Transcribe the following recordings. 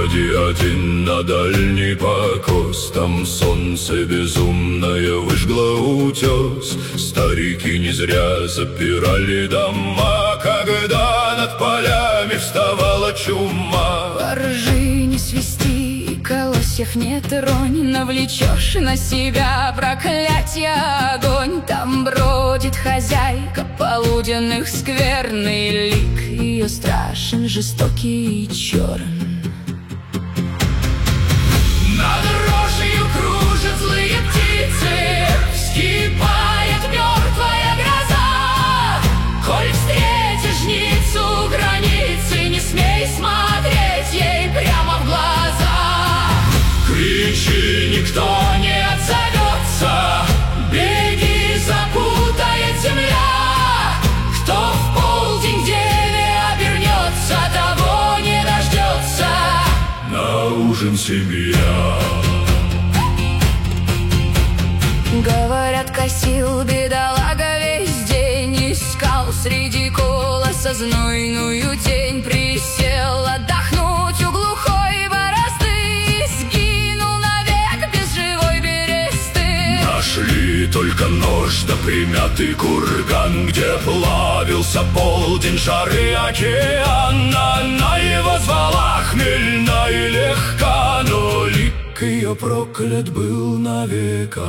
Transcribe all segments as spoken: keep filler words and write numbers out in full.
Выходи один на дальний покос, там солнце безумное выжгло утес. Старики не зря запирали дома, когда над полями вставала чума. Поржи, не свисти, колосьев не тронь, навлечешь на себя проклятие огонь. Там бродит хозяйка полуденных, скверный лик ее страшен, жестокий и черн. Над рожью кружат злые птицы, вскипает мертвая гроза. Коль встретишь жницу границы, не смей смотреть ей прямо в глаза. Кричи, никто не отзовется, беги, запутает земля. Кто в полдень к деве обернется, того не дождется. На ужин семья. Говорят, косил бедолага весь день, искал среди колоса знойную тень. Присел отдохнуть у глухой борозды, сгинул навек без живой бересты. Нашли только нож да примятый курган, где плавился полдень жары океана. Она его звала хмельна и легка, но лик ее проклят был навека.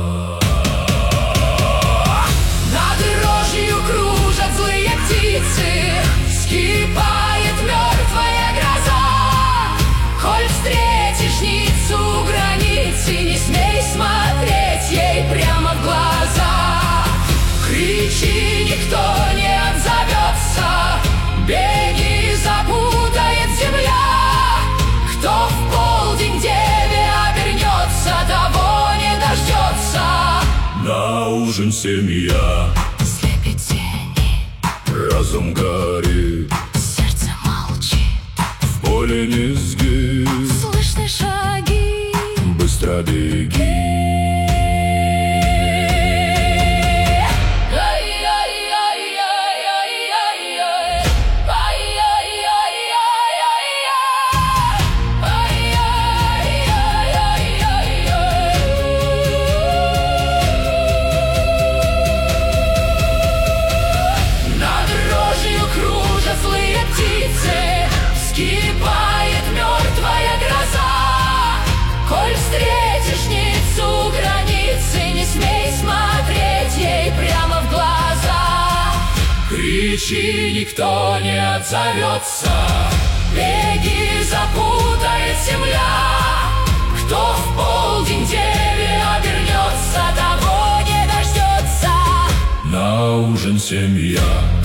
Над рожью кружат злые птицы, вскипает мертвая гроза. Коль встретишь жницу у границы, не смей смотреть ей прямо в глаза. Кричи, никто не отзовется, беги, запутает земля. Кто в полдень к деве обернется, того не дождется. На ужин семья. Слепит тени, Разум горит, сердце молчит, в поле низги, слышны шаги. быстро беги. Вскипает мертвая гроза. Коль встретишь жницу у границы, не смей смотреть ей прямо в глаза. Кричи, никто не отзовется, беги, запутает земля. Кто в полдень деве обернется, того не дождется. На ужин семья.